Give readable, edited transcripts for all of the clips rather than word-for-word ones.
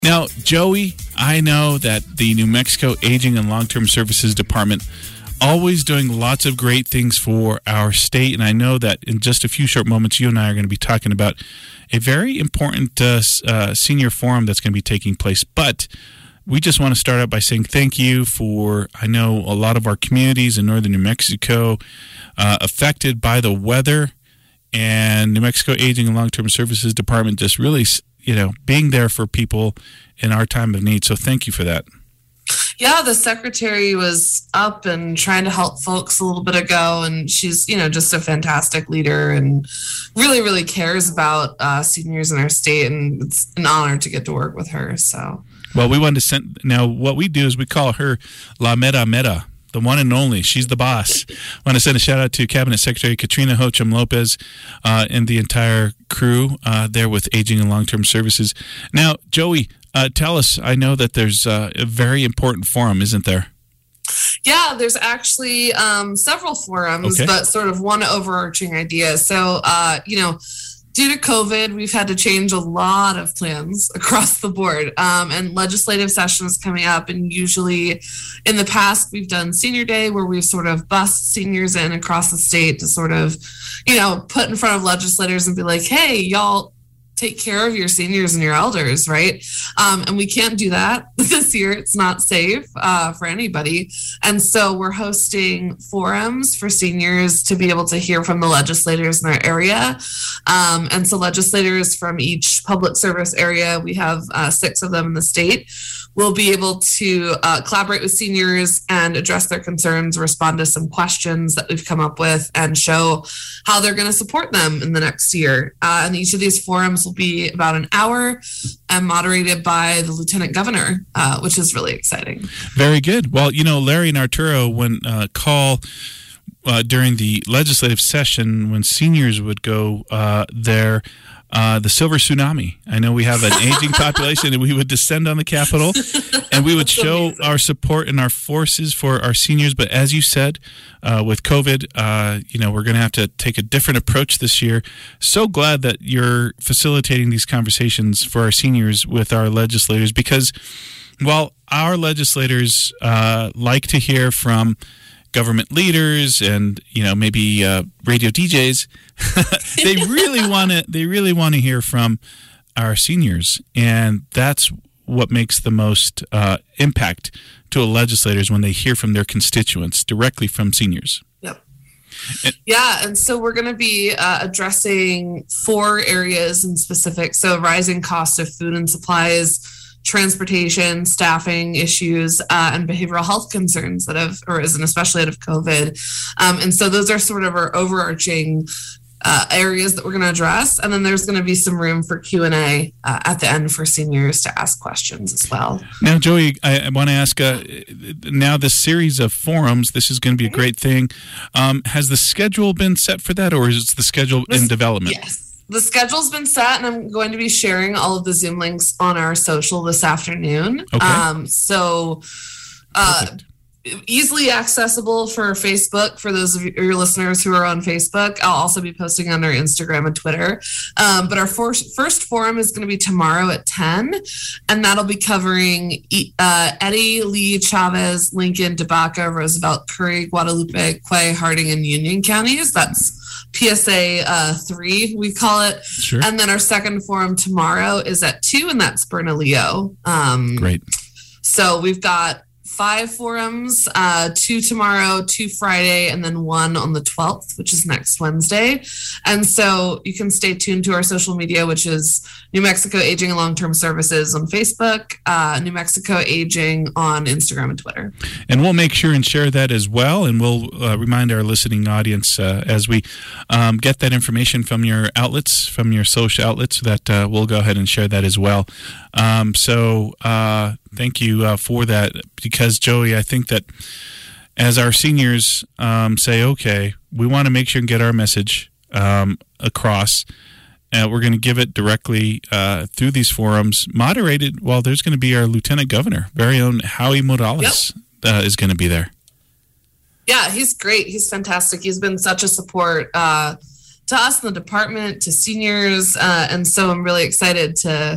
Now, Joey, I know that the New Mexico Aging and Long-Term Services Department always doing lots of great things for our state, and I know that in just a few short moments, you and I are going to be talking about a very important senior forum that's going to be taking place. But we just want to start out by saying thank you for, I know a lot of our communities in northern New Mexico affected by the weather, and New Mexico Aging and Long-Term Services Department just really, being there for people in our time of need. So thank you for that. Yeah, the secretary was up and trying to help folks a little bit ago, and she's, just a fantastic leader and really, really cares about seniors in our state, and it's an honor to get to work with her. So, well, we wanted to send. Now, what we do is we call her La Mera Mera, the one and only. She's the boss. I want to send a shout out to Cabinet Secretary Katrina Hocham Lopez and the entire crew there with Aging and Long-Term Services. Now, Joey, tell us, I know that there's a very important forum, isn't there? Yeah, there's actually several forums, okay, but sort of one overarching idea. So, due to COVID, we've had to change a lot of plans across the board, and legislative sessions coming up. And usually in the past, we've done Senior Day, where we've sort of bussed seniors in across the state to sort of, put in front of legislators and be like, hey, y'all, take care of your seniors and your elders, right? And we can't do that this year. It's not safe for anybody. And so we're hosting forums for seniors to be able to hear from the legislators in our area. And so legislators from each public service area, we have 6 of them in the state, will be able to collaborate with seniors and address their concerns, respond to some questions that we've come up with, and show how they're going to support them in the next year. And each of these forums will be about an hour and moderated by the Lieutenant Governor, which is really exciting. Very good. Well, Larry and Arturo, when call during the legislative session, when seniors would go there, the silver tsunami. I know we have an aging population, and we would descend on the Capitol, and we would show our support and our forces for our seniors. But as you said, with COVID, we're going to have to take a different approach this year. So glad that you're facilitating these conversations for our seniors with our legislators, because while our legislators like to hear from government leaders and maybe radio DJs, they really want to hear from our seniors, and that's what makes the most impact to legislators, when they hear from their constituents directly from seniors. Yep. And so we're going to be addressing 4 areas in specific. So rising costs of food and supplies, transportation, staffing issues, and behavioral health concerns that have arisen, especially out of COVID. And so those are sort of our overarching areas that we're going to address. And then there's going to be some room for Q&A at the end for seniors to ask questions as well. Now, Joey, I want to ask, now this series of forums, this is going to be a great thing. Has the schedule been set for that, or is the schedule in development? Yes. The schedule's been set, and I'm going to be sharing all of the Zoom links on our social this afternoon. Okay. Easily accessible for Facebook for those of your listeners who are on Facebook. I'll also be posting on our Instagram and Twitter. But our first forum is going to be tomorrow at 10, and that'll be covering Eddy, Lee, Chavez, Lincoln, Tobacco, Roosevelt, Curry, Guadalupe, Quay, Harding, and Union counties. That's PSA 3, we call it. Sure. And then our second forum tomorrow is at 2, and that's Bernalillo. Great. So we've got 5 forums, 2 tomorrow, 2 Friday, and then 1 on the 12th, which is next Wednesday. And so you can stay tuned to our social media, which is New Mexico Aging and Long-Term Services on Facebook, New Mexico Aging on Instagram and Twitter. And we'll make sure and share that as well. And we'll remind our listening audience as we get that information from your outlets, from your social outlets, that we'll go ahead and share that as well. Thank you for that, because, Joey, I think that as our seniors say, okay, we want to make sure and get our message across, we're going to give it directly through these forums, moderated. Well, there's going to be our Lieutenant Governor, very own Howie Morales, is going to be there. Yeah, he's great. He's fantastic. He's been such a support to us in the department, to seniors, and so I'm really excited to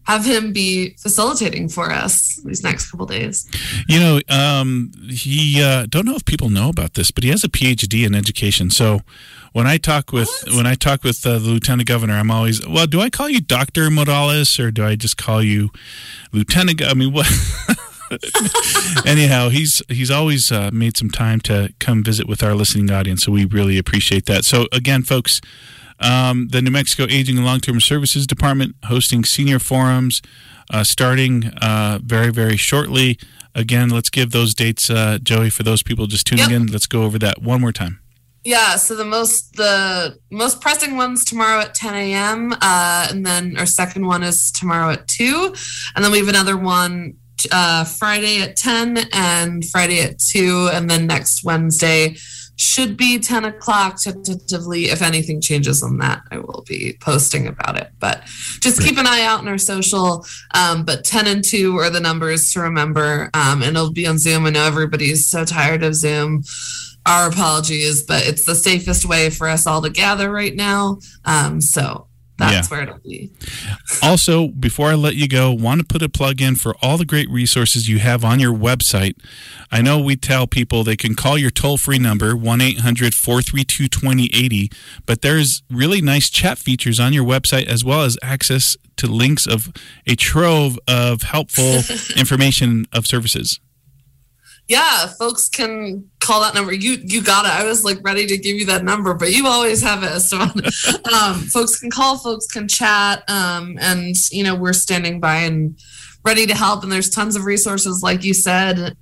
have him be facilitating for us these next couple days. You know, he don't know if people know about this, but he has a PhD in education. So when I talk with the lieutenant governor, I'm always, well, do I call you Dr. Morales or do I just call you Lieutenant? I mean, what? Anyhow, he's always made some time to come visit with our listening audience, so we really appreciate that. So again, folks, the New Mexico Aging and Long-Term Services Department hosting senior forums starting very, very shortly. Again, let's give those dates, Joey, for those people just tuning in. Let's go over that one more time. Yeah, so the most pressing one's tomorrow at 10 a.m., and then our second one is tomorrow at 2, and then we have another one Friday at 10 and Friday at 2, and then next Wednesday should be 10 o'clock tentatively. If anything changes on that, I will be posting about it. But just keep an eye out on our social. But 10 and 2 are the numbers to remember, and it'll be on Zoom. I know everybody's so tired of Zoom. Our apologies, but it's the safest way for us all to gather right now. So that's where it'll be. Also, before I let you go, want to put a plug in for all the great resources you have on your website. I know we tell people they can call your toll-free number, 1-800-432-2080, but there's really nice chat features on your website as well as access to links of a trove of helpful information of services. Yeah, folks can call that number. You got it. I was like ready to give you that number, but you always have it, Esteban. Folks can call, folks can chat, and we're standing by and ready to help. And there's tons of resources, like you said.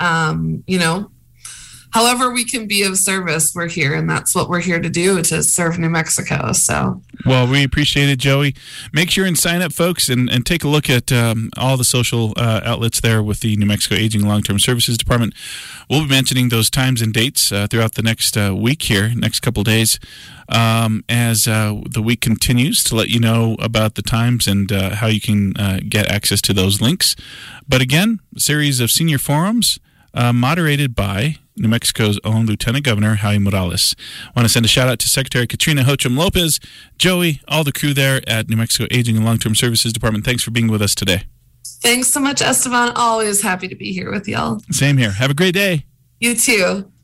However we can be of service, we're here, and that's what we're here to do, to serve New Mexico. So, well, we appreciate it, Joey. Make sure and sign up, folks, and take a look at all the social outlets there with the New Mexico Aging and Long-Term Services Department. We'll be mentioning those times and dates throughout the next week here, next couple days, as the week continues, to let you know about the times and how you can get access to those links. But again, a series of senior forums moderated by New Mexico's own Lieutenant Governor, Jaime Morales. I want to send a shout out to Secretary Katrina Hocham Lopez, Joey, all the crew there at New Mexico Aging and Long-Term Services Department. Thanks for being with us today. Thanks so much, Esteban. Always happy to be here with y'all. Same here. Have a great day. You too.